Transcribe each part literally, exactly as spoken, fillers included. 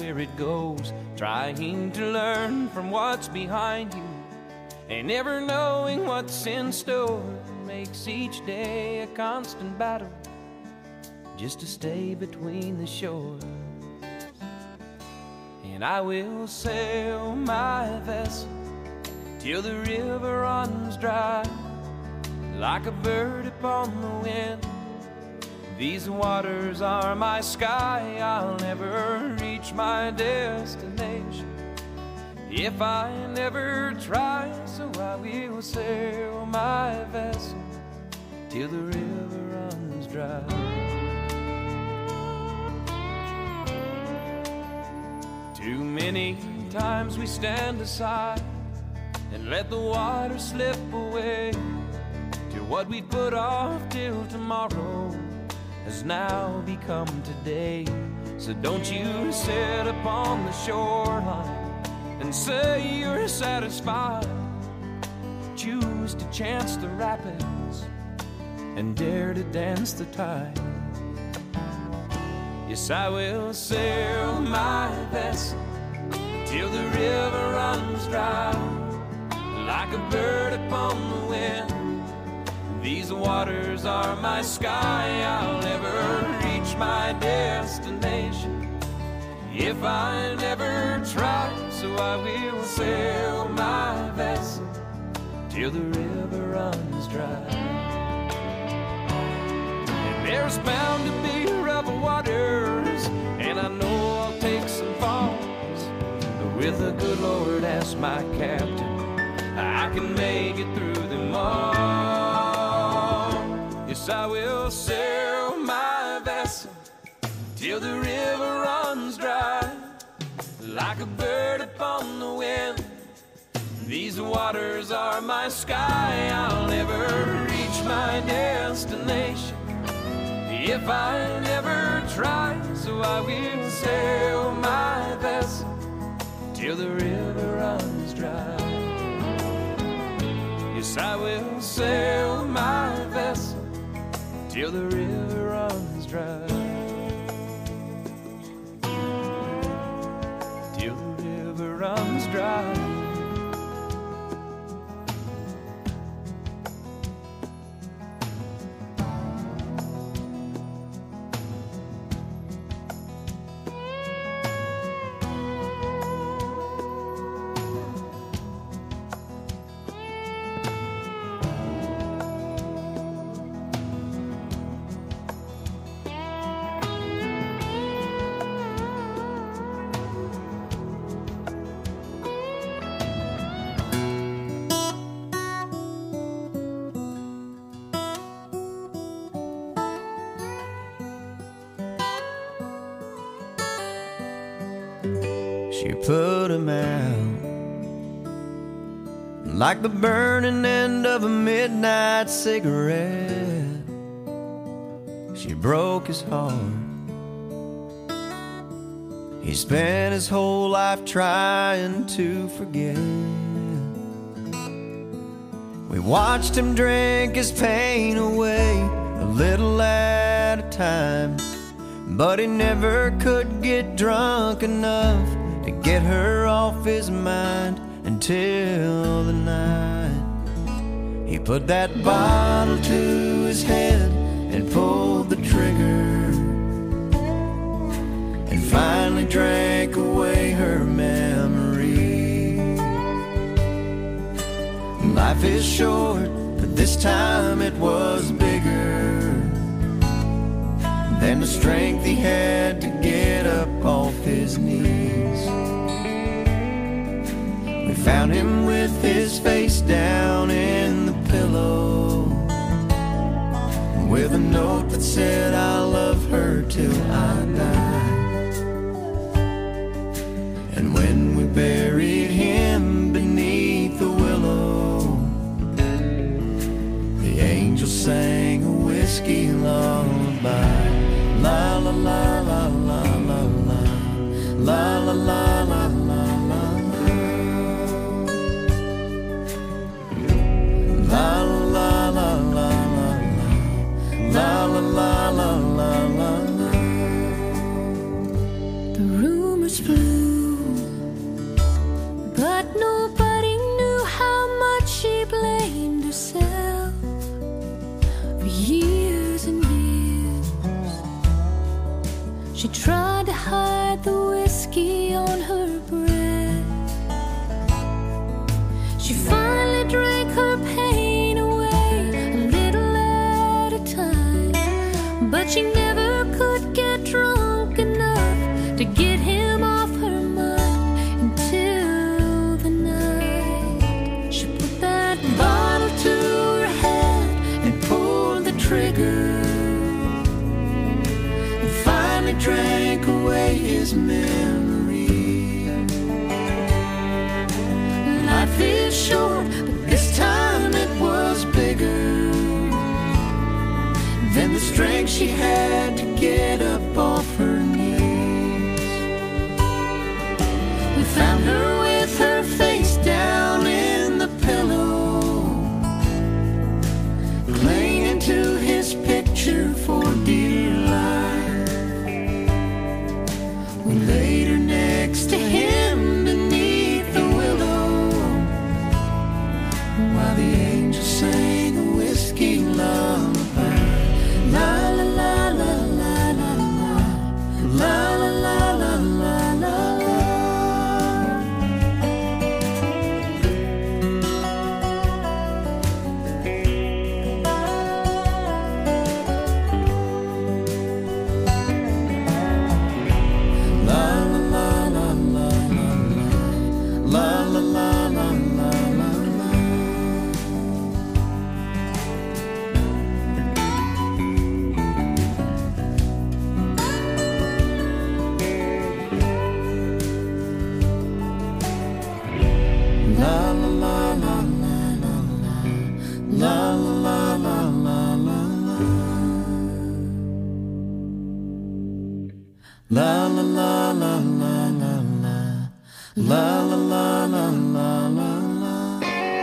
where it goes, trying to learn from what's behind you, and never knowing what's in store makes each day a constant battle just to stay between the shores. And I will sail my vessel till the river runs dry, like a bird upon the wind. These waters are my sky, I'll never reach my destination if I never try. So I will sail my vessel till the river runs dry. Too many times we stand aside and let the water slip away, till what we'd put off till tomorrow has now become today. So don't you sit upon the shoreline and say you're satisfied. Choose to chance the rapids and dare to dance the tide. Yes, I will sail my vessel till the river runs dry, like a bird upon the wind. These waters are my sky, I'll never reach my destination if I never try. So I will sail my vessel till the river runs dry. And there's bound to be rough waters, and I know I'll take some falls, but with the good Lord as my captain, I can make it through them all. Yes, I will sail my vessel till the river runs dry, like a bird upon the wind. These waters are my sky, I'll never reach my destination if I never try. So I will sail my vessel till the river runs dry. Yes, I will sail my vessel till the river runs dry. Till the river runs dry. She put him out like the burning end of a midnight cigarette. She broke his heart. He spent his whole life trying to forget. We watched him drink his pain away, a little at a time, but he never could get drunk enough to get her off his mind until the night he put that bottle to his head and pulled the trigger, and finally drank away her memory. Life is short, but this time it was bigger than the strength he had to get up off his knees. We found him with his face down in the pillow, with a note that said, "I'll love her till I die." And when we buried him beneath the willow, the angel sang a whiskey lullaby. La la la la la la la, la la la la la la, la la la la la, la la la la la la. The rumors years flew, but nobody knew how much she blamed herself for years and years. She tried to hide the whiskey on her breath. She finally drank her pain away a little at a time, but she never could get drunk enough to get him off her mind until the night she put that bottle to her head and pulled the trigger, and finally drank away his memory. Life is short, but this time it was bigger than the strength she had to get up off her knees. We found her with her face down in the pillow, clinging to his picture for dear life. We laid her next to him beneath the willow, while the angels sang a whiskey lullaby. La la la la la la la la la la la la la. La la la la la la la la la la la la la la.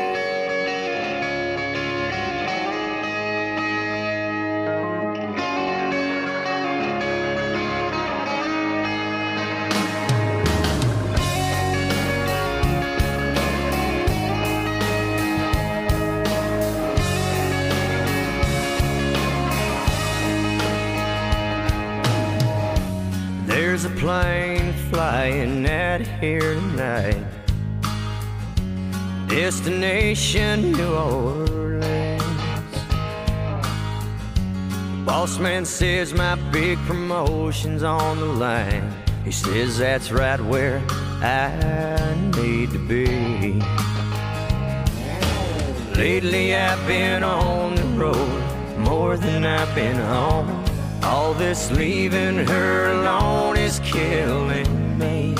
There's a plane flying out here tonight, destination New Orleans. Boss man says my big promotion's on the line. He says that's right where I need to be. Lately I've been on the road more than I've been home. All this leaving her alone is killing me,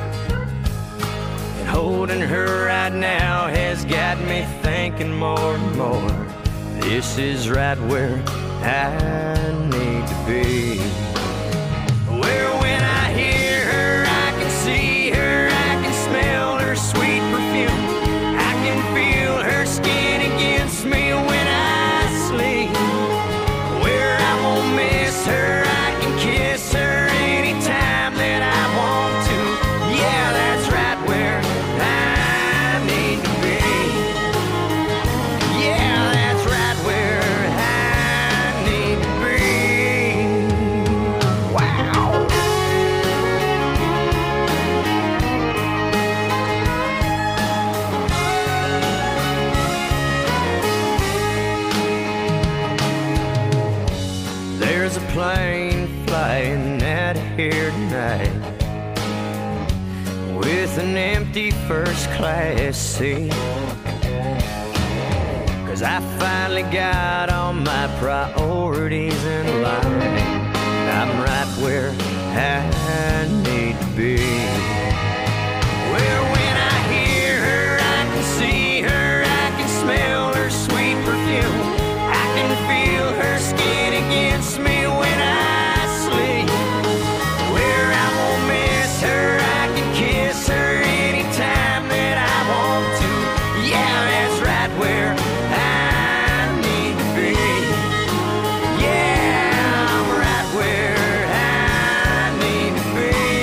and holding her right now has got me thinking more and more. This is right where I need to be. Where when I hear her, I can see her, I can smell her sweet perfume, I can feel her skin against me when I sleep. Where I won't miss her, I can kiss her anytime that I want to. Yeah, that's right where I need to be. Yeah, that's right where I need to be. Wow. There's a plane flying out here tonight with an empty first class seat, 'cause I finally got all my priorities in line. I'm right where I need to be. Where when I hear her, I can see her, I can smell her sweet perfume, I can feel her skin against me when I sleep. Where I won't miss her, I can kiss her anytime that I want to. Yeah, that's right where I need to be. Yeah, I'm right where I need to be.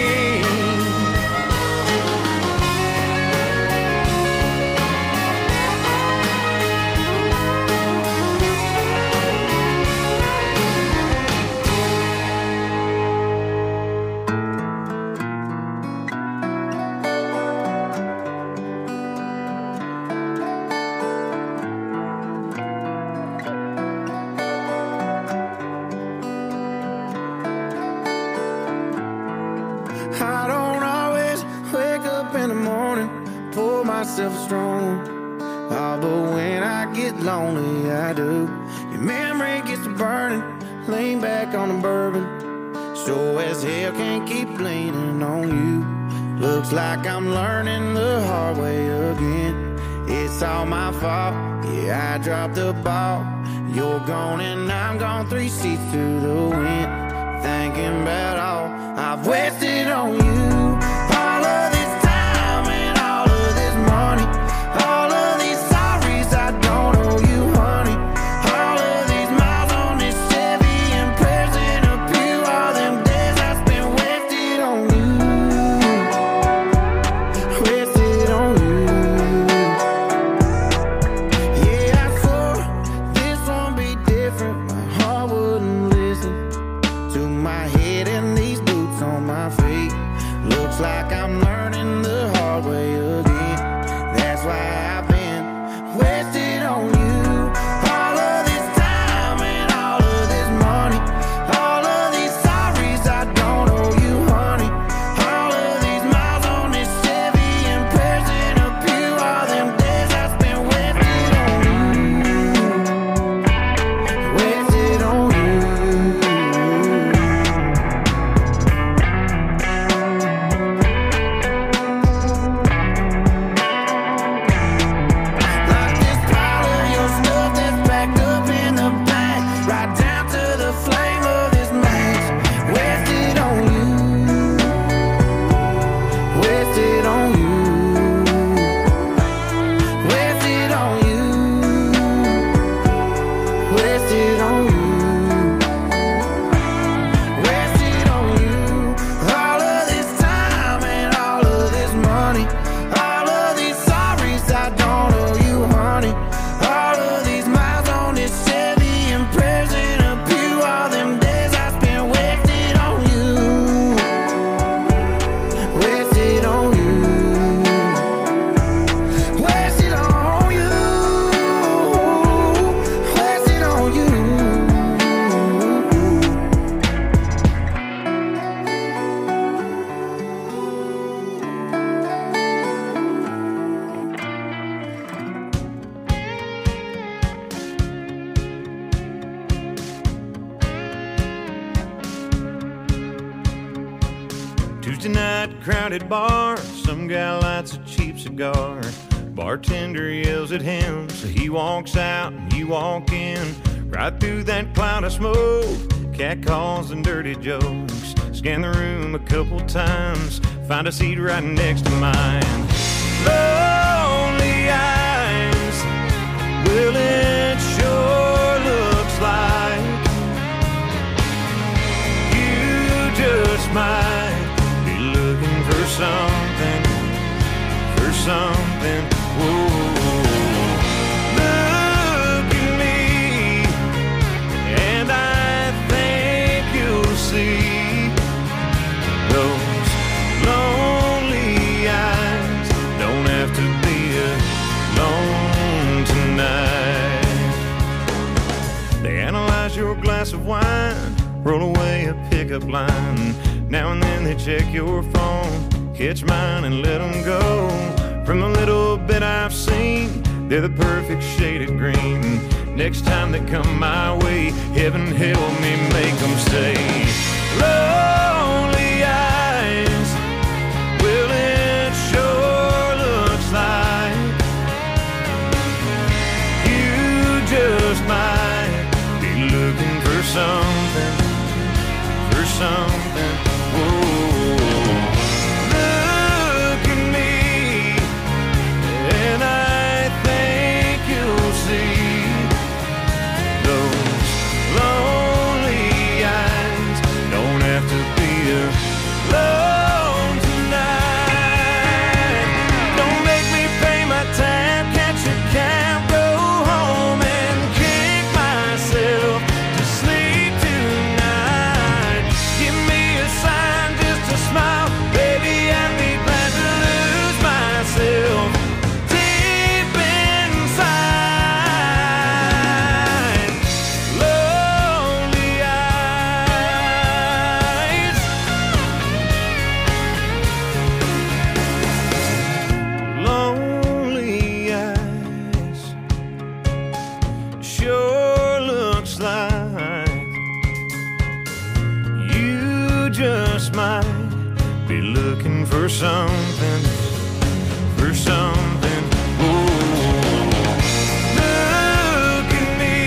myself strong. Oh, but when I get lonely, I do. Your memory gets to burning, lean back on the bourbon. Sure as hell can't keep leaning on you. Looks like I'm learning the hard way again. It's all my fault, yeah, I dropped the ball. You're gone and I'm gone, three seats to the wind. Thinking about all I've wasted on you. All of this time and all of this money. All of these sorries I don't owe you, honey. All of these miles on this Chevy and prayers in a pew. All them days I spent wasted on you. Wasted on you. Yeah, I swore this won't be different. My heart wouldn't listen to my head and these boots on my feet. Looks like I'm learning the hard way again. That's why I've been wasted on you. All of this time and all of this money. All of these sorries I don't owe you, honey. All of these miles on this Chevy and prayers in a pew. All them days I spent wasted on you. Wasted on you. Like this pile of your stuff that's packed up in the back, right down to the flame of this match. Wasted on you. Wasted on you. Wasted on you. Wasted on you. Wasted on you. All of this time and all of this money. All of these sorries I don't owe you, honey. All of these miles on this Chevy and prayers in a pew. All them days I spent wasted on you. Wasted on you. Wasted on you. Wasted on you. Tuesday night, crowded bar. Some guy lights a cheap cigar. Bartender yells at him, so he walks out and you walk in. Right through that cloud of smoke, cat calls and dirty jokes. Scan the room a couple times, find a seat right next to mine. Lonely eyes, well it sure looks like you just might be looking for something, for something. Whoa. Look at me, and I think you'll see those lonely eyes don't have to be alone tonight. They analyze your glass of wine, roll away a pickup line. Now and then they check your phone, catch mine and let them go. From the little bit I've seen, they're the perfect shade of green. Next time they come my way, heaven help me make them stay. Lonely eyes, well it sure looks like you just might be looking for something, for something. Whoa. Look at me, and I think you'll see those lonely eyes don't have to be for something, for something. Ooh. Look at me,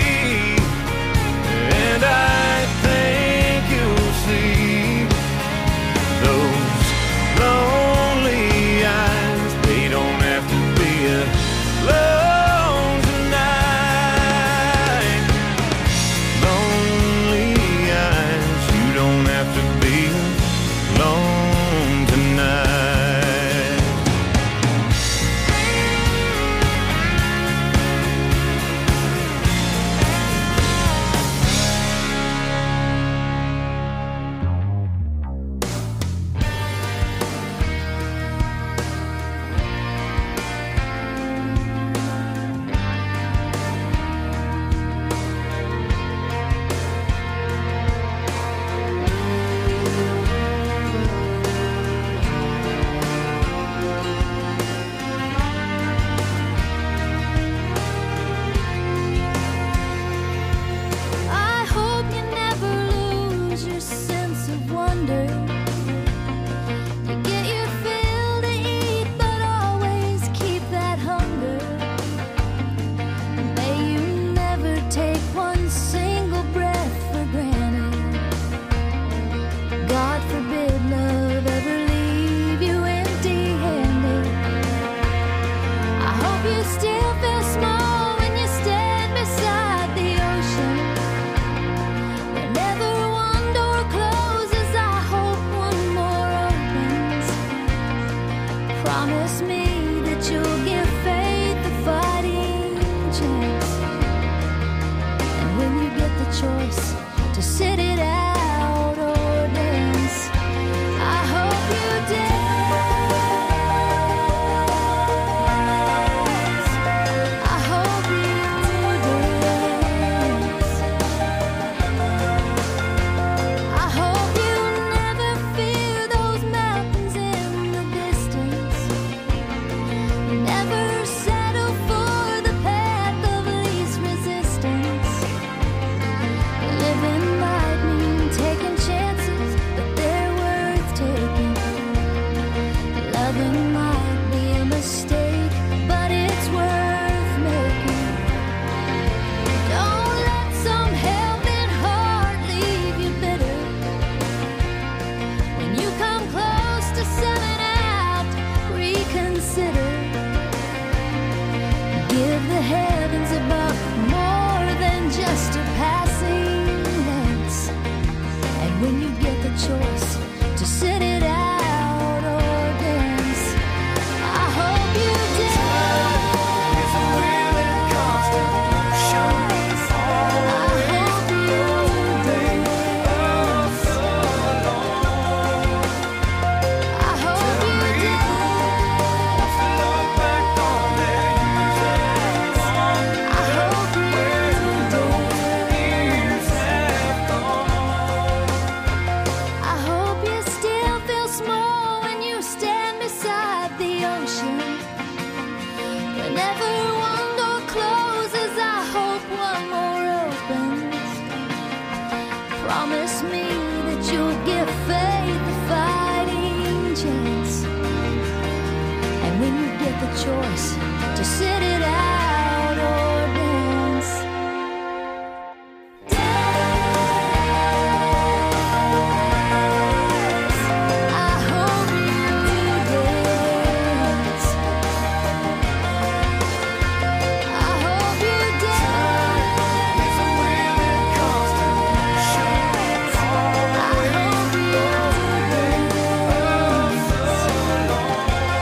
and I think you'll see those lonely eyes. They don't have to be alone tonight. Lonely eyes, you don't have to be alone tonight. I hope you never lose your sense of wonder. You get your fill to eat, but always keep that hunger. May you never take one single breath for granted. God forbid love ever leave you empty-handed. I hope you still feel small when you stand beside the ocean. Whenever one door closes, I hope one more opens. Promise me that you'll give faith a fighting chance. And when you get the choice to sit it out or dance, I hope you dance. I hope you dance. I hope you never fear those mountains in the distance. Never settle for the path of least resistance. Living might mean taking chances, but they're worth taking. Loving might be a mistake, but it's worth making. Don't let some helping heart leave you bitter. When you come close to selling out, reconsider. Give the heavens above more than just a passing glance. And when you get the choice to sit it out or dance, I hope you dance. It's a willing constant motion forward. I hope you dance. So long. I hope you dance. Look back on their years have gone. I hope you Years have gone. I hope you still feel small when you stand beside the ocean. Whenever one door closes, I hope one more opens. Promise me that you'll give faith a fighting chance. And when you get the choice to sit it out or dance, dance. I hope you dance. I hope you dance. It's a willing constant motion forward. I hope you dance. So long.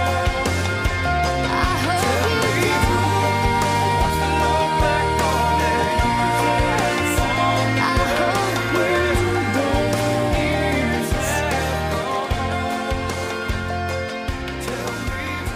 I hope you dance. Look back on their years have gone. I hope you dance. Years have gone. Tell me.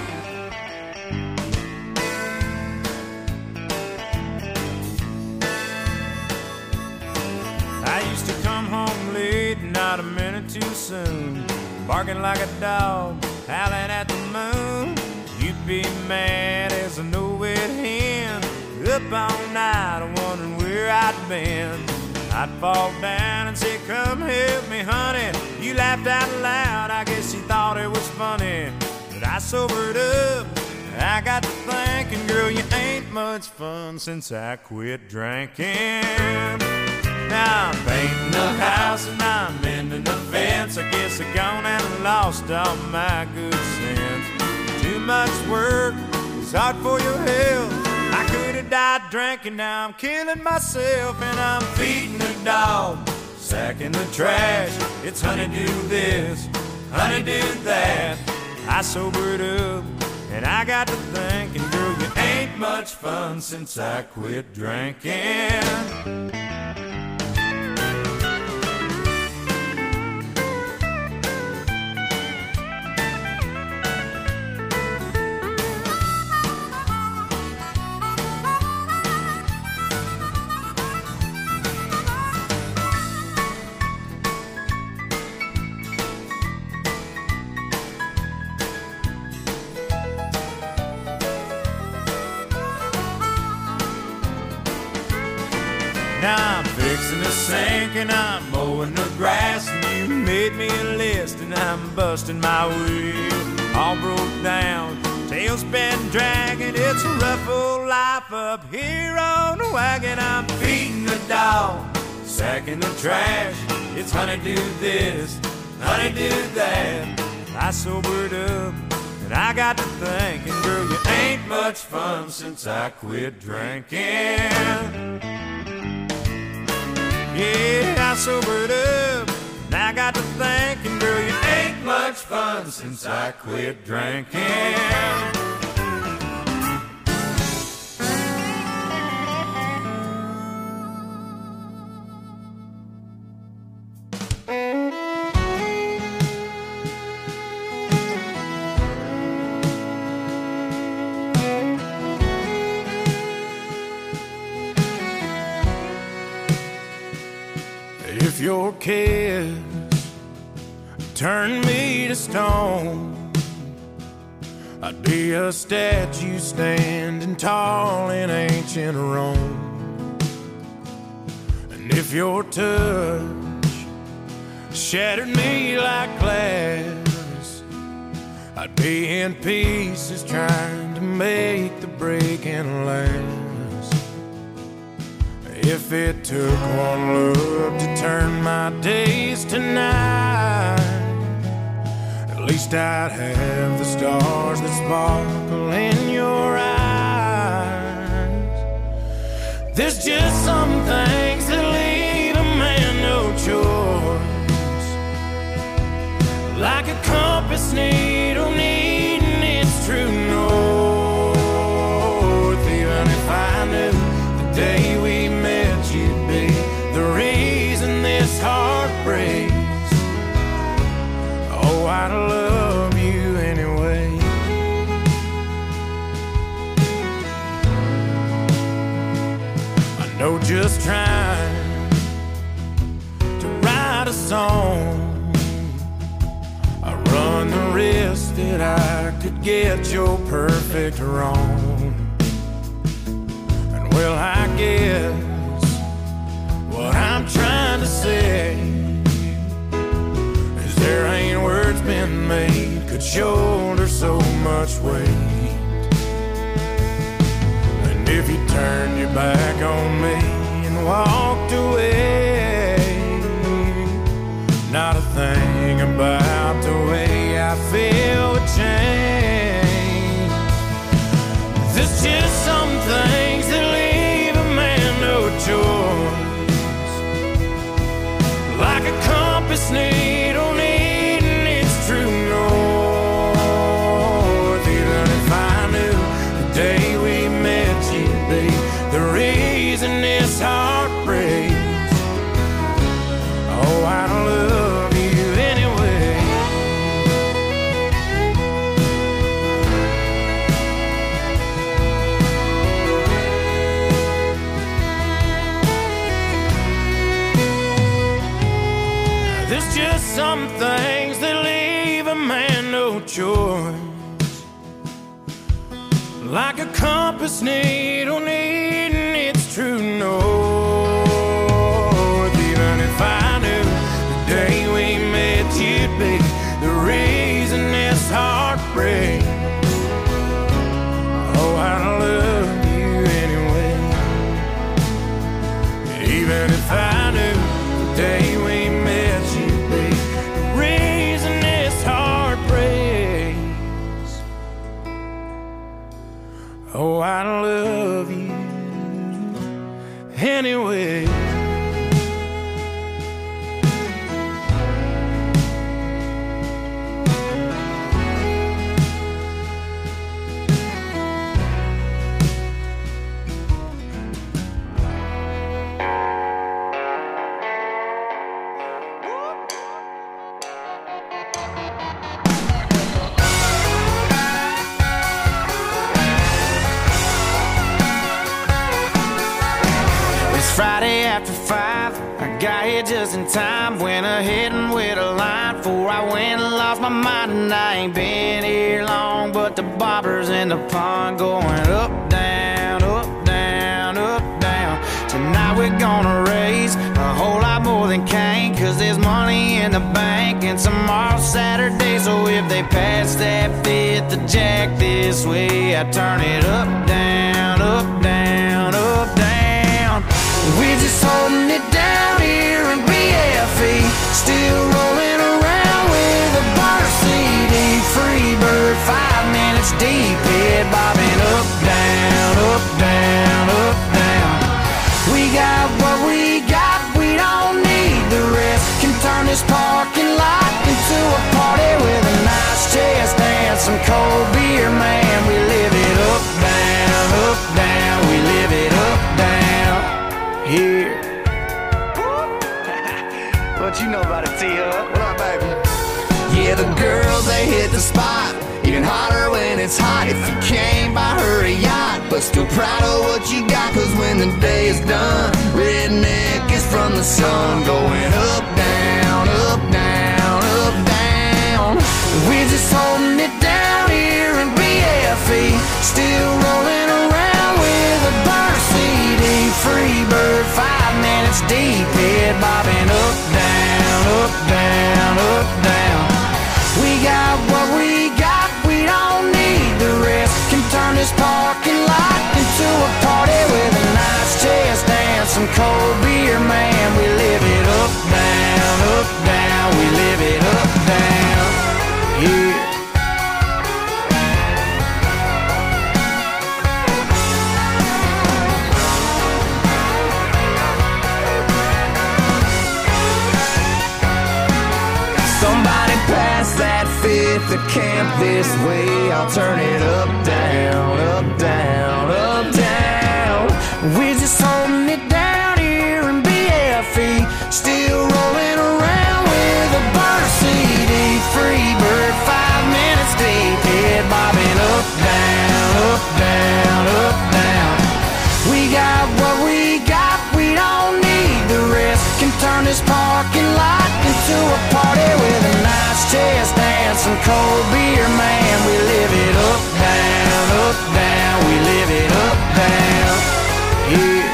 I used to come home late, not a minute too soon, barking like a dog, howling at the moon. You'd be mad as a no-wet hen, up all night wondering where I'd been. I'd fall down and say, come help me, honey. You laughed out loud, I guess you thought it was funny. But I sobered up, I got to thinking, girl, you ain't much fun since I quit drinking. Now I'm painting the house and I'm mending the fence. I guess I gone and lost all my good sense. Too much work, it's hard for your health. I could have died drinking, now I'm killing myself. And I'm feeding the dog, sacking the trash. It's honey do this, honey do that. I sobered up and I got to thinking, girl, you ain't much fun since I quit drinking. Now I'm fixing the sink and I'm mowing the grass. And you made me a list and I'm busting my wheel. All broke down, tail's been dragging. It's a rough old life up here on the wagon. I'm feeding the dog, sacking the trash. It's honey do this, honey do that. I sobered up and I got to thinking, girl, you ain't much fun since I quit drinking. Yeah, I sobered up, and I got to thinking, girl, you ain't much fun since I quit drinking. If your kiss turned me to stone, I'd be a statue standing tall in ancient Rome. And if your touch shattered me like glass, I'd be in pieces trying to make the breaking last. If it took one look to turn my days to night, at least I'd have the stars that sparkle in your eyes. There's just some things that leave a man no choice, like a compass needle needing its true north. Even if I knew the day we met you'd be the reason this heart breaks, oh, I'd love you anyway. I know just trying to write a song, I run the risk that I could get your perfect wrong. And well, I guess what I'm trying to say is there ain't words been made could shoulder so much weight. And if you turned your back on me and walked away, not a thing about the way I feel would change. There's just some things that leave a man no choice, like a compass needle needing its true north. Even if I knew the day we met you'd be the reason this heart breaks, oh, I'd love you anyway. There's just some things that leave a man no choice, like a compass needle needing its true north. Oh, I love you anyway. Friday after five, I got here just in time. Went ahead and wet a line before I went and lost my mind. And I ain't been here long, but the bobbers in the pond going up, down, up, down, up, down. Tonight we're gonna raise a whole lot more than Cain, cause there's money in the bank and tomorrow's Saturday. So if they pass that fifth of Jack this way, I turn it up, down, up, down, up, down. We're just holding it down here in B F E, still rolling around with a bar C D. Free bird, five minutes deep, head bobbing up, down, up, down, up, down. We got what we got, we don't need the rest. Can turn this parking lot into a party with a nice chest and some cold beer, man. We live it up, down, up, down. We live it up, down. Here. What you know about it, T-Hub? What up, baby? Yeah, the girls, they hit the spot. Even hotter when it's hot. If you can't buy her a yacht, but still proud of what you got, cause when the day is done, redneck is from the sun. Going up, down, up, down, up, down. We're just holding it down here in B F E, still rolling around with a burn C D. Free bird, five minutes deep, head bobbing up, down, up, down, up, down. We got what we got, we don't need the rest. Can turn this parking lot into a party with a nice chest and some cold beer, man. We live it up, down, up, down. We live it up, down, yeah. Somebody pass that fifth of camp this way. I'll turn it up, down, up, down, up, down. We're just holding it down here in B F E, still rolling around with a burn C D. Free bird, five minutes deep, head bobbing up, down, up, down, up, down. We got what we got, we don't need the rest. Can turn this parking lot into a party with a nice chest and some cold beer, man. We live it up, down, up, down. We live it up, down, yeah.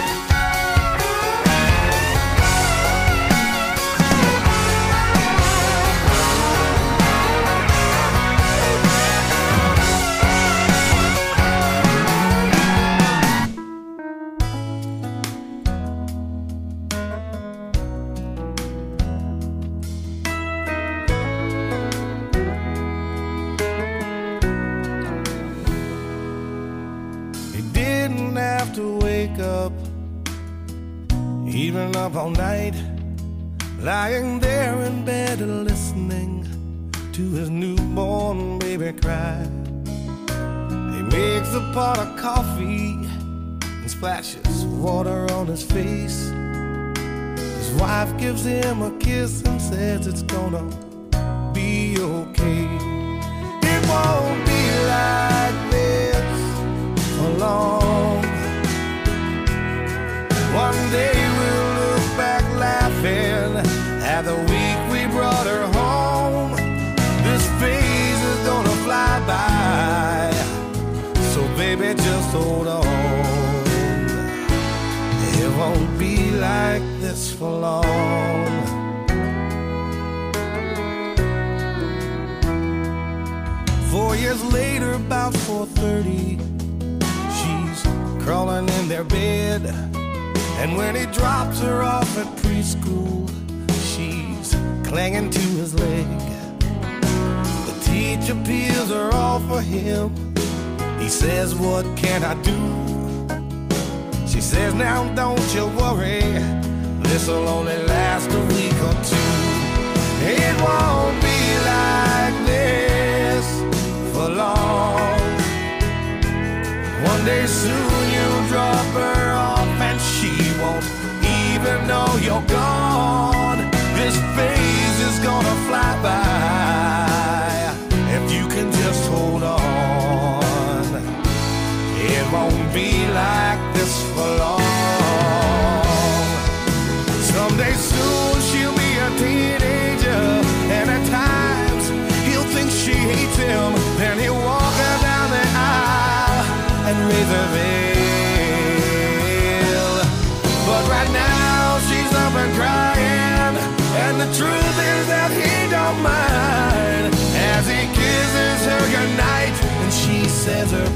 Up, even up all night, lying there in bed listening to his newborn baby cry. He makes a pot of coffee and splashes water on his face. His wife gives him a kiss and says it's gonna be okay. It won't be like this for long. One day we'll look back laughing at the week we brought her home. This phase is gonna fly by, so baby just hold on. It won't be like this for long. Four years later, about four thirty, she's crawling in their bed. And when he drops her off at preschool, she's clinging to his leg. The teacher peels her off for him, He says, what can I do? She says, now don't you worry, this'll only last a week or two. It won't be like this for long. One day soon you'll drop her off and she won't even know you're gone. This phase is gonna fly by if you can just hold on. It won't be like this for long. Someday soon she'll be a teenager, and at times he'll think she hates him. Then he'll walk her down the aisle and raise her veil. But right now she's up and crying, and the truth is that he don't mind as he kisses her goodnight and she says her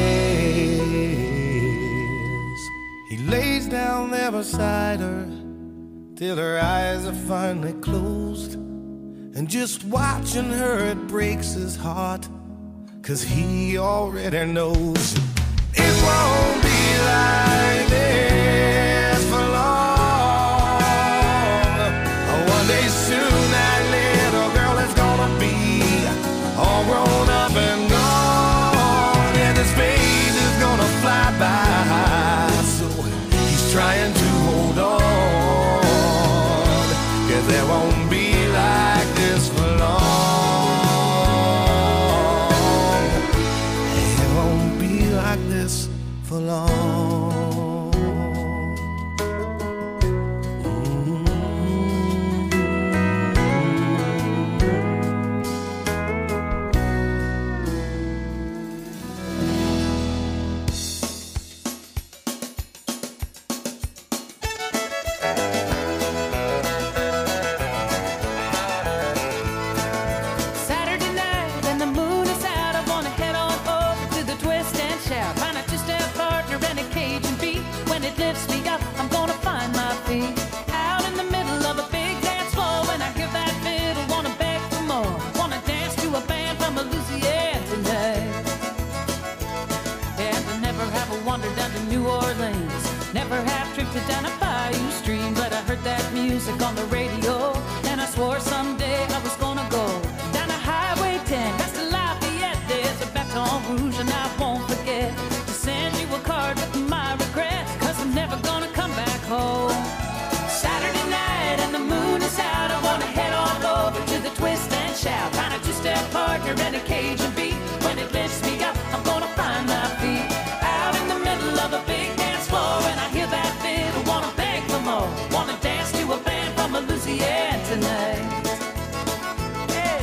prayers. He lays down there beside her till her eyes are finally closed, and just watching her it breaks his heart, 'cause he already knows it won't be like this for long. One day soon that little girl is gonna be all grown up and gone, and his face is gonna fly by. So he's trying to hold on, 'cause there won't be like this for long. It won't be like this for long. Down a bayou stream, but I heard that music on the radio, and I swore someday I was gonna go down a highway ten, past the Lafayette. There's a Baton Rouge, and I won't forget to send you a card with my regrets, 'cause I'm never gonna come back home. Saturday night and the moon is out, I wanna head on over to the Twist and Shout, find a two-step partner and a Cajun beat. When it lifts me up, I'm gonna find my feet out in the middle of a big dance floor, and I hear that fiddle, wanna beg for more, wanna dance to a band from Louisiana tonight. Yeah.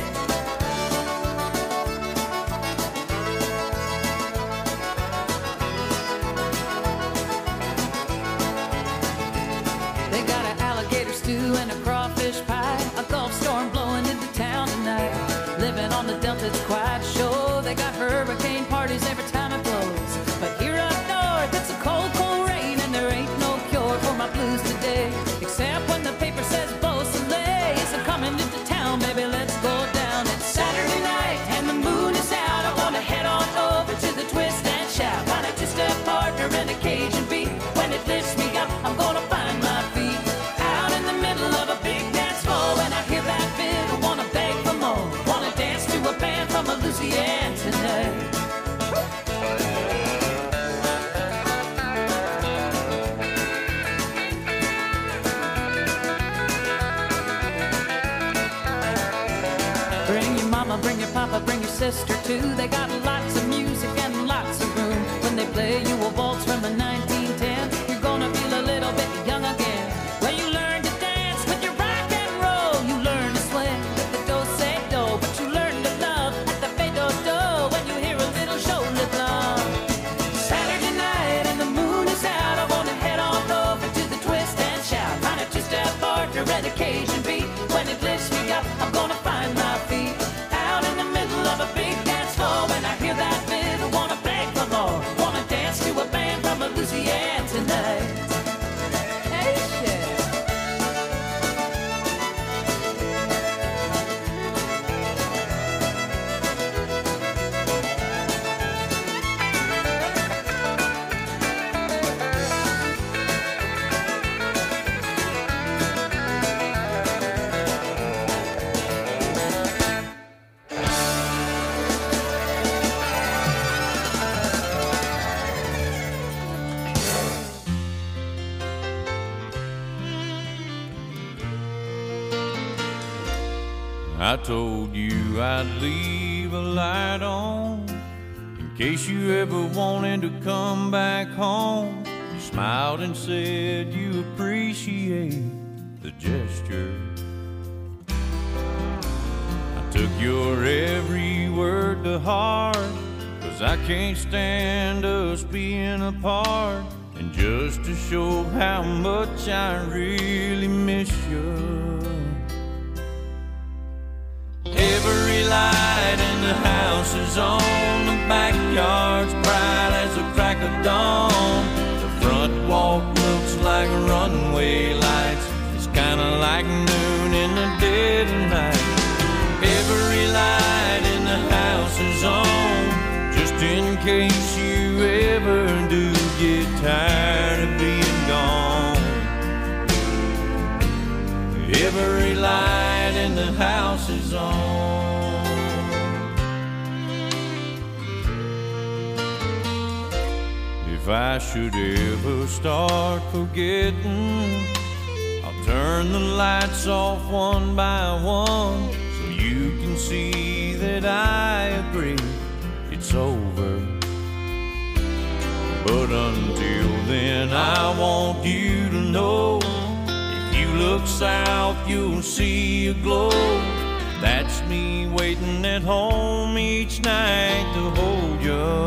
They got an alligator stew and a crawfish pie, a Gulf storm blowing into town tonight. Living on the Delta, it's quite a show. They got hurricane parties every time it blows, but here up north it's a cold, cold rain, and there ain't no cure for my blues today, except when the paper says Beausoleil is coming into town. Baby, let's go down. It's Saturday night and the moon is out, I wanna head on over to the Twist and Shout, find a two-step partner and a Cajun beat. When it lifts me up, I'm gonna find my feet out in the middle of a big dance floor, and I hear that fiddle, wanna beg for more, wanna dance to a band from Louisiana tonight. Bring your mama, bring your papa, bring your sister too. They got lots of music and lots of room. When they play you a waltz from a nineteen ten, you're gonna feel a little bit young again. When you learn to dance with your rock and roll, you learn to swing with the do-say-do, but you learn to love at the fe-do-do when you hear a little shoulder blum. Saturday night and the moon is out, I wanna head on over to the Twist and Shout, find a two-step partner and a Cajun beat. When it lifts me up, I'm gonna find my feet out in the middle of a big dance floor, when I hear that fiddle, wanna beg for more, wanna dance to a band from Louisiana. I told you I'd leave a light on in case you ever wanted to come back home. You smiled and said you appreciate the gesture. I took your every word to heart, 'cause I can't stand us being apart. And just to show how much I really miss you, every light in the house is on. The backyard's bright as a crack of dawn. The front walk looks like runway lights. It's kinda like noon in the dead of night. Every light in the house is on, just in case you ever do get tired of being gone. Every light in the house is on. If I should ever start forgetting, I'll turn the lights off one by one, so you can see that I agree it's over. But until then, I want you to know, if you look south, you'll see a glow. That's me waiting at home each night to hold you.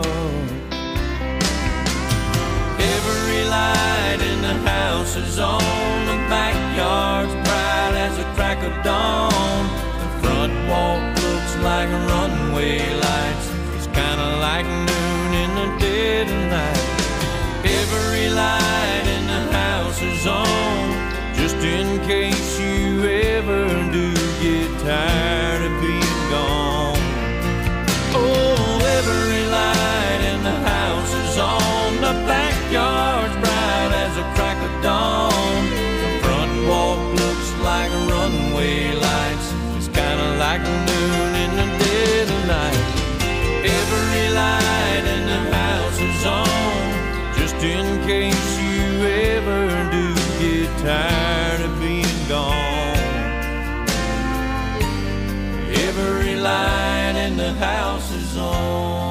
Every light in the house is on. The backyard's bright as a crack of dawn. The front walk looks like runway lights. It's kinda like noon in the dead of night. Every light in the house is on, just in case you ever do get tired of being gone. Oh, every light in the house is on. The backyard's bright as a crack of dawn. The front walk looks like runway lights. It's kinda like noon in the dead of night. Every light in the house is on, just in case you ever do get tired of being gone. Every light in the house is on.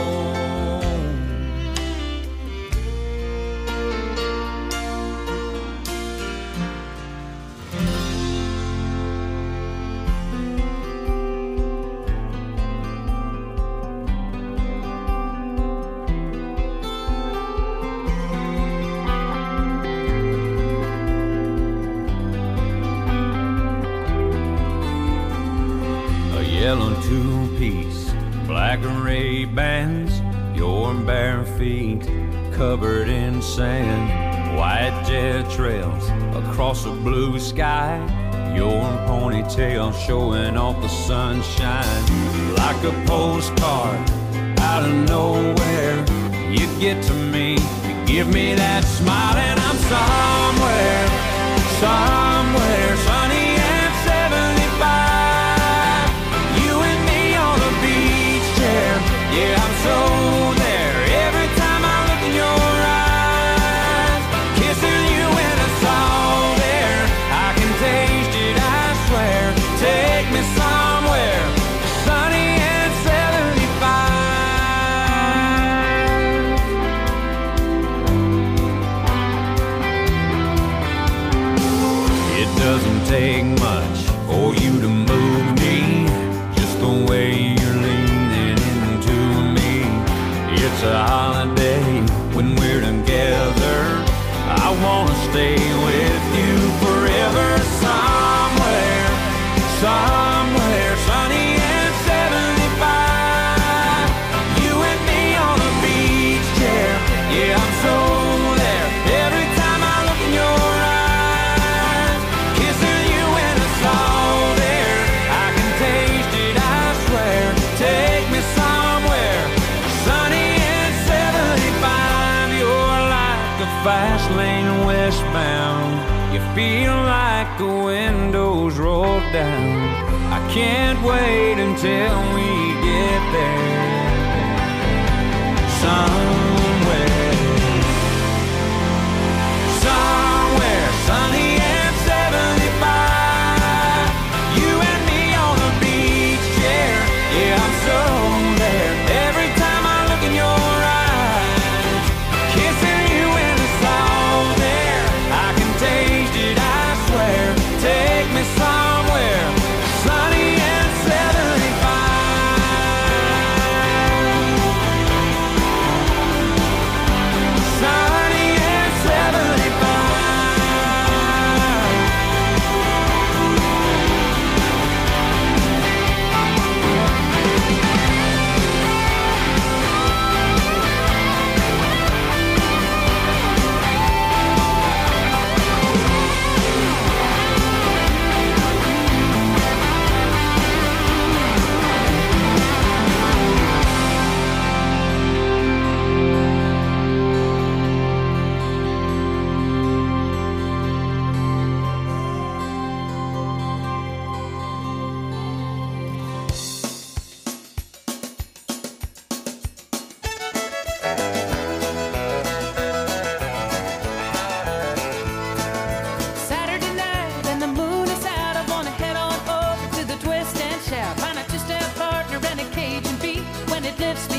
Yellow two-piece, black and red bands, your bare feet covered in sand, white jet trails across a blue sky, your ponytail showing off the sunshine. Like a postcard out of nowhere, you get to me, you give me that smile, and I'm somewhere, somewhere sunny and seventy-five. Yeah, I'm so there every time I look in your eyes. Kissing you when it's all there, I can taste it, I swear. Take me somewhere sunny and seventy-five. It doesn't take much for you to move me, just the way you're leaning. It's a holiday when we're together. I wanna stay with you forever. Somewhere, somewhere sunny and seventy-five. You and me on a beach chair. Yeah, I'm so there every time I look in your eyes. Kissing you when it's all there, I can taste it, I swear. Take me somewhere sunny. Fast lane westbound, you feel like the windows roll down. I can't wait until we get there. Somewhere, somewhere sunny and seventy-five. You and me on a beach.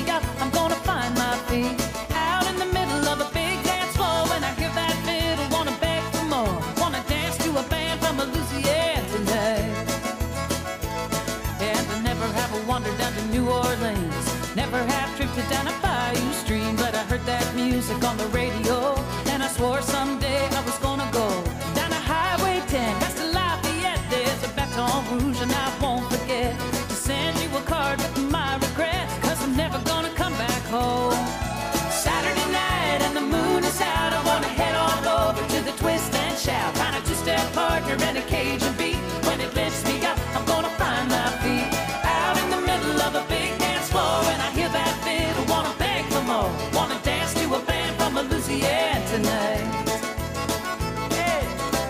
up, I'm gonna find my feet out in the middle of a big dance floor. When I hear that fiddle, wanna beg for more, wanna dance to a band from Louisiana tonight. And I never have a wander down to New Orleans, never have drifted down a bayou stream, but I heard that music on the radio, and I swore someday I was gonna go down a Highway ten, past the Lafayette. There's a Baton Rouge, and I won't forget to send you a card with my regrets, cause I'm never gonna come back home. Saturday night and the moon is out, I wanna head on over to the Twist and Shout, find a two-step partner and a Cajun beat. When it lifts me up, I'm gonna find my feet out in the middle of a big dance floor. When I hear that fiddle, wanna beg for more, wanna dance to a band from Louisiana tonight. Hey.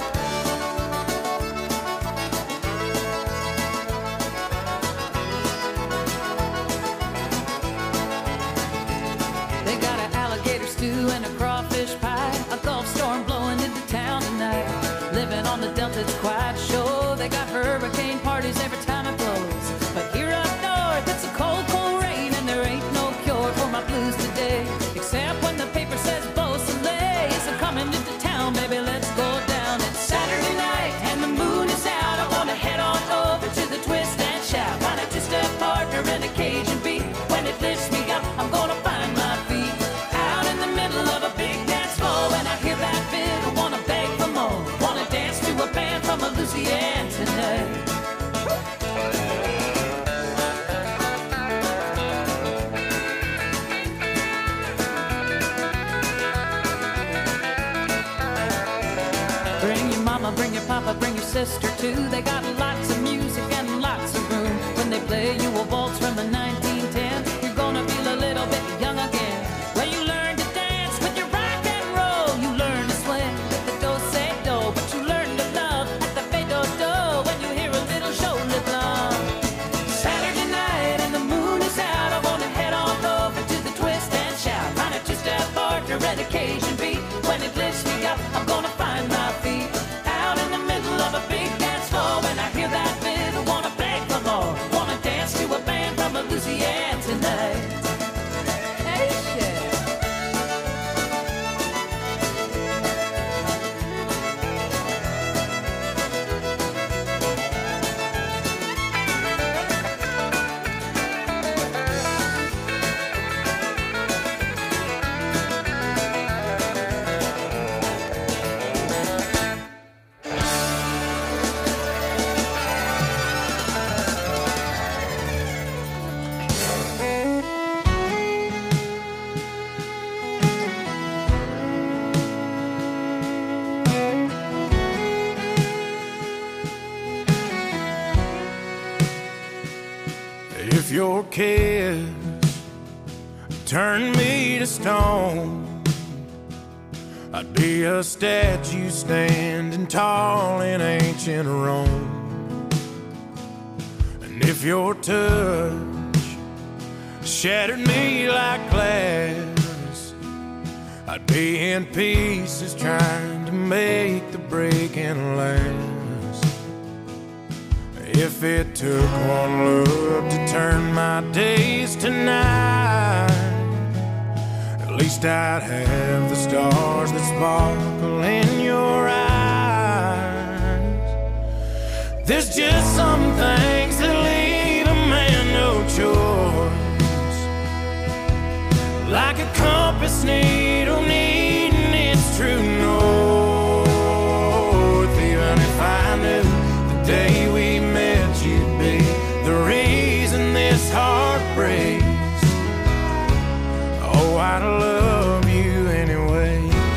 They got an alligator stew and a crawfish pie, a Gulf storm blowing into town tonight. Living on the Delta, it's quite a show. They got hurricane parties every time it blows. But here up north, it's a cold, cold rain, and there ain't no cure for my blues today, except when the paper says Beau Soleil is coming into town. Baby, let's go down. It's Saturday night and the moon is out. I wanna head on over to the Twist and Shout, find a two-step partner and a Cajun beat. When it lifts me up, I'm gonna find my feet out in the middle of a big dance floor. When I hear that fiddle, wanna beg for more, wanna dance to a band from Louisiana tonight. Bring your mama, bring your papa, bring your sister too. They got lots of music and lots of room. When they play you a waltz from the nineteen ten, you're gonna feel a little bit young again. Where you learn to dance with your rock and roll, you learn to swing with the do-say-do, but you learn to love at the fade-do-do when you hear a little show live long. Saturday night and the moon is out, I wanna head on over to the Twist and Shout, find a two-step partner and a Cajun beat. When it lifts me up, I'm gonna find my feet out in the middle of a big dance floor. When I hear that fiddle, wanna beg for more, wanna dance to a band from Louisiana tonight. Hey, shit. If your kiss turned me to stone, I'd be a statue standing tall in ancient Rome. And if your touch shattered me like glass, I'd be in pieces trying to make the breaking last. If it took one look to turn my days to night, at least I'd have the stars that sparkle in your eyes. There's just some things that leave a man no choice, like a compass needle needing its true north. Even if I knew the day we met you'd be the reason this heart breaks, oh, I'd love you anyway.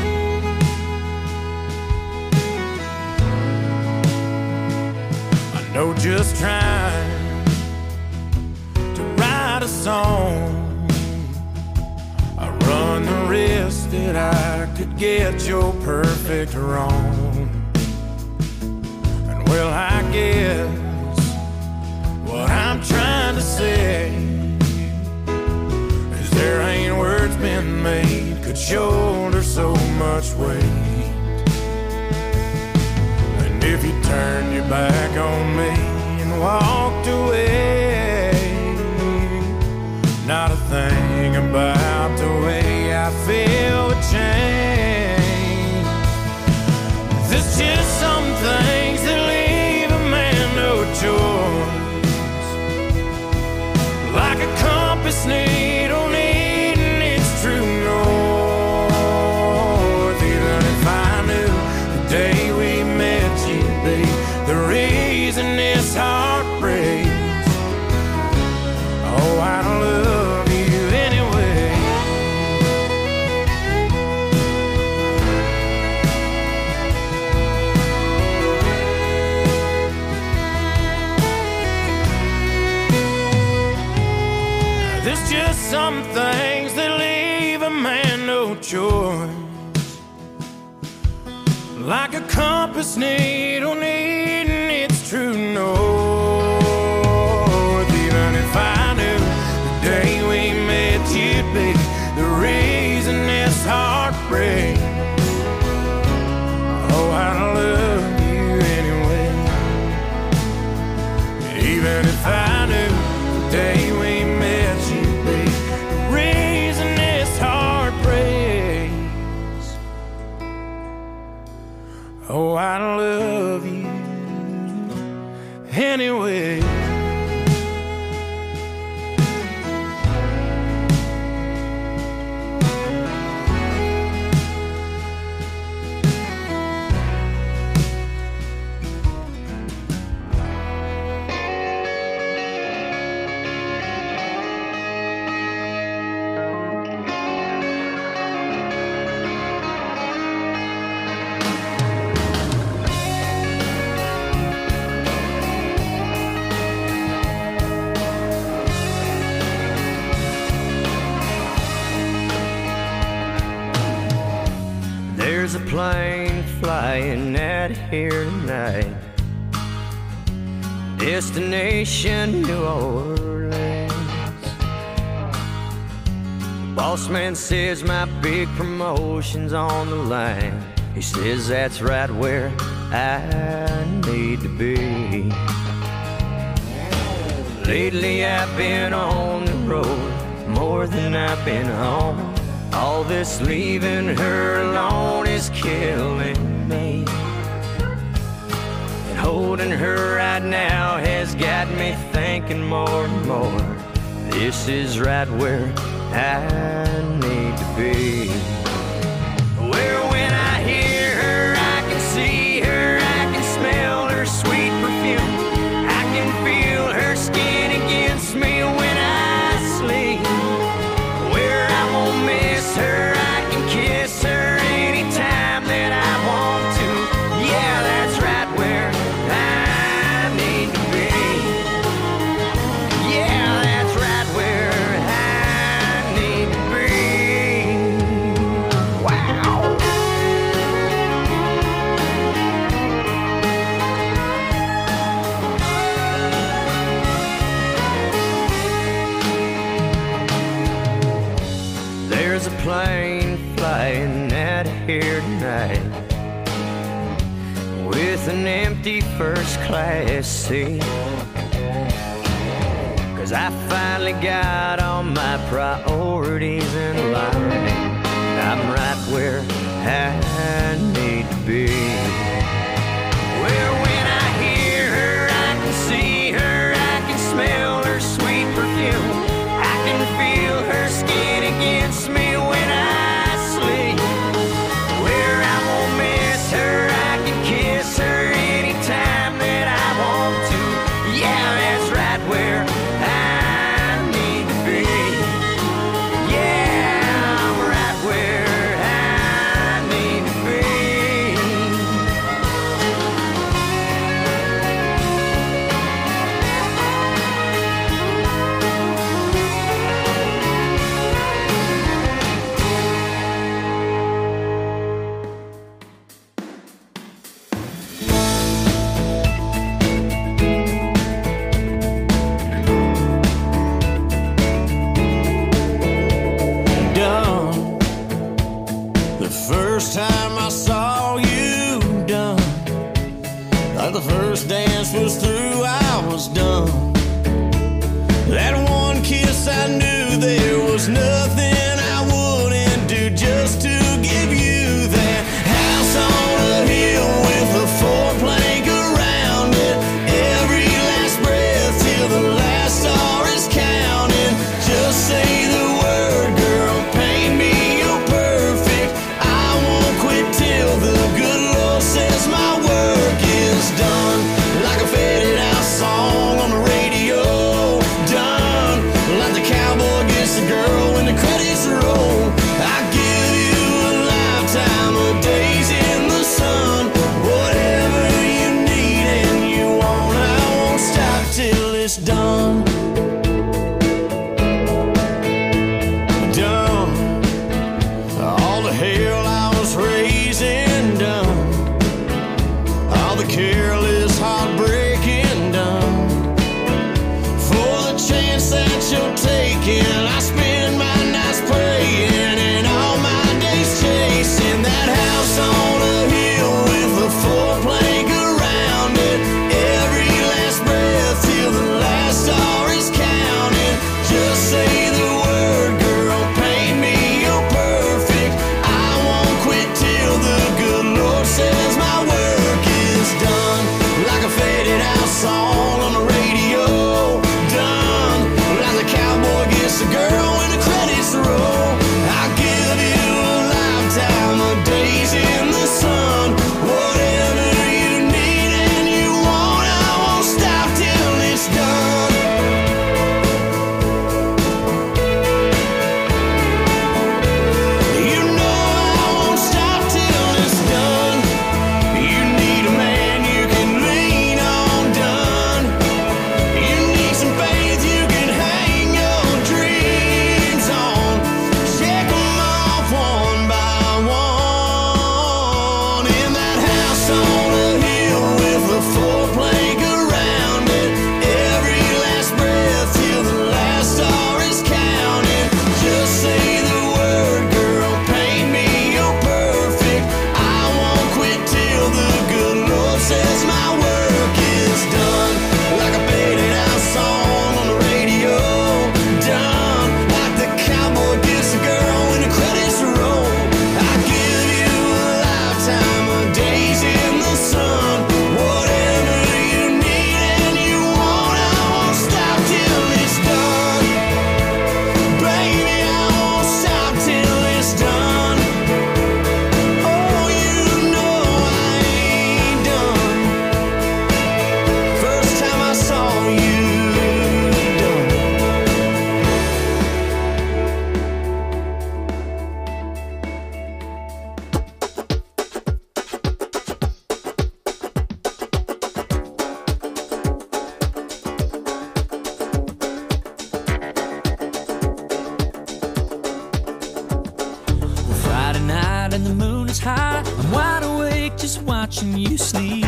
I know just trying to write a song, I run the risk that I could get your perfect wrong. And well, I guess what I'm trying to say is there ain't words been made could shoulder so much weight. And if you turned your back on me and walked away, not a thing think about the way I feel with change. There's just some things that leave a man no choice, like a compass needle needing its true north. Even if I knew the day we met you'd be the reason this heart breaks, oh, I don't love you anyway. There's just some things that leave a man no choice, like a compass needle needing its true north. Even if I knew the day we met you'd be the reason this heart breaks, oh, I don't love you anyway. Even if I knew the day we met you'd be the reason this heart breaks, oh, I don't love you anyway. There's a plane flying out of here tonight, destination New Orleans. Boss man says my big promotion's on the line. He says that's right where I need to be. Lately I've been on the road more than I've been home. All this leaving her alone is killing me, and holding her right now has got me thinking more and more. This is right where I need to be. Where when I hear her, I can see her, I can smell her sweet perfume, I can feel her skin against me when I sleep. Where I won't miss her, I can kiss her anytime that I want to. Yeah, that's right where I need to be. Yeah, that's right where I need to be. Wow. There's a plane flying out of here tonight with an empty first class seat, 'cause I finally got all my priorities in line. I'm right where I need to be. Where when I hear her, I can see her, I can smell her sweet perfume, I can feel her skin against me when I sleep. Where I won't miss her, I can kiss her anytime that I want to. Yeah, that's right where I need to be. Yeah, I'm right where I need to be. night and the moon is high, I'm wide awake just watching you sleep.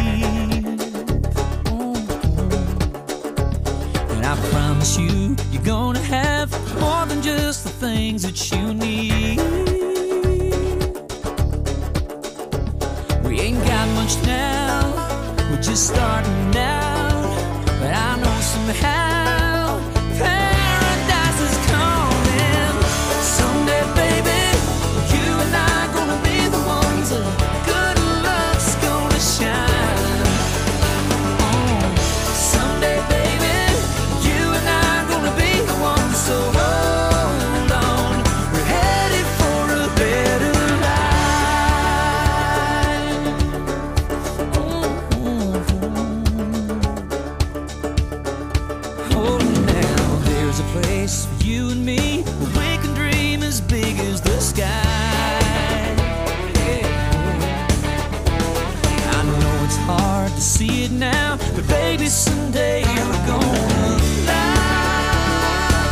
And I promise you, you're gonna have more than just the things that you need. We ain't got much now, we're just starting out, but I know somehow paradise is coming. Someday, baby, you and I gonna be the ones that good luck's gonna shine on. Someday, baby, you and I gonna be the ones, so hold on, we're headed for a better life. Oh, now there's a place for you and me where we can dream as big as the sky. I know it's hard to see it now, but baby, someday we're gonna fly.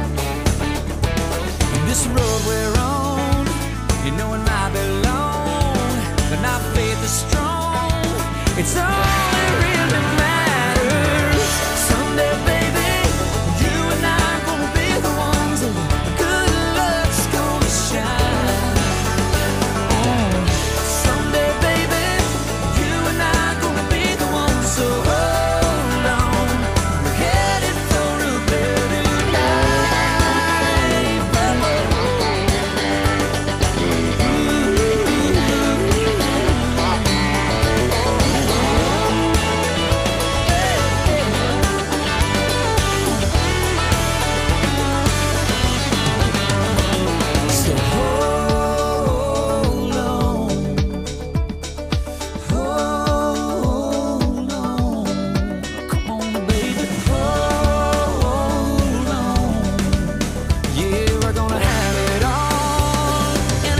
And this road we're on, you know it might be long, but our faith is strong. It's all that really matters. Someday, baby, you and I gonna be the ones that good luck's gonna shine on. Someday, baby, you and I gonna be the ones, so hold on, we're headed for a better life. So hold on, hold on, come on, baby, hold on. Yeah, we're gonna have it all, and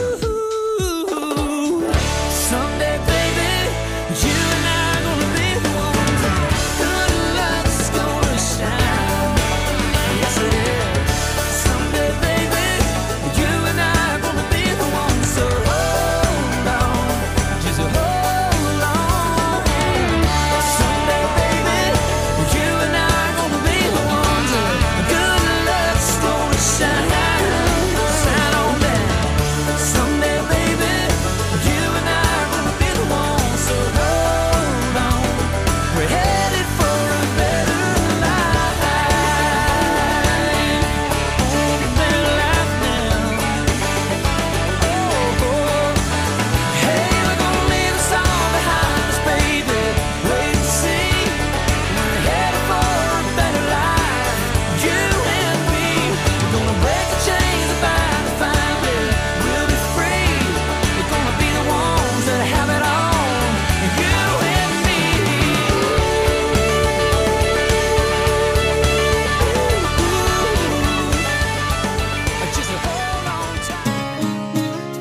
ooh, someday, baby, you and I gonna be the ones that good luck's gonna shine. Yes, it is. Someday, baby, you and I gonna be the ones, so hold on, just hold on. Someday, baby, you and I gonna be the ones that good luck's gonna shine. Shine on down. Someday, baby, you and I gonna be the ones, so hold on, we're headed for a better life. Oh, a better life now. Oh, hey, we're gonna leave us all behind us, baby. Wait and see. We're headed for a better life. You and me. We're gonna break the chains that bind us finally. We'll be free. We're gonna be the ones that have it all. You and me. Just hold on tight.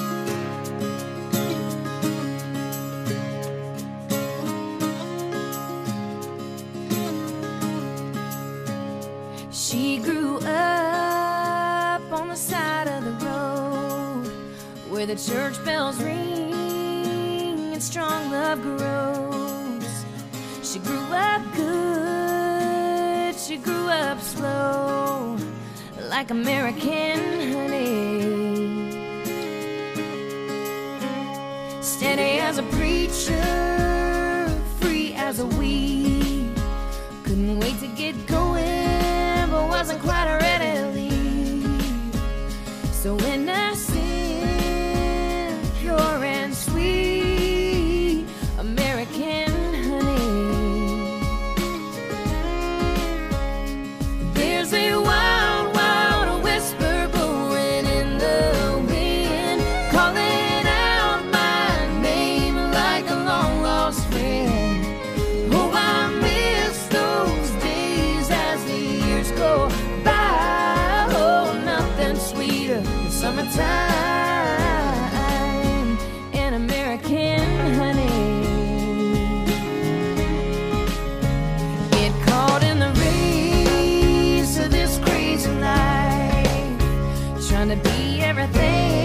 She grew up on the side of the road where the church bells ring and strong love grows. She grew up good, she grew up slow, like American honey. Steady as a preacher, free as a weed. Couldn't wait to get going, but wasn't quite ready to leave. So innocent, pure and sweet, American honey. There's a wild, wild whisper blowing in the wind, calling out my name like a long lost friend. Oh, I miss those days as the years go by. Oh, nothing sweeter than summertime and American honey. Get caught in the race of this crazy life, trying to be everything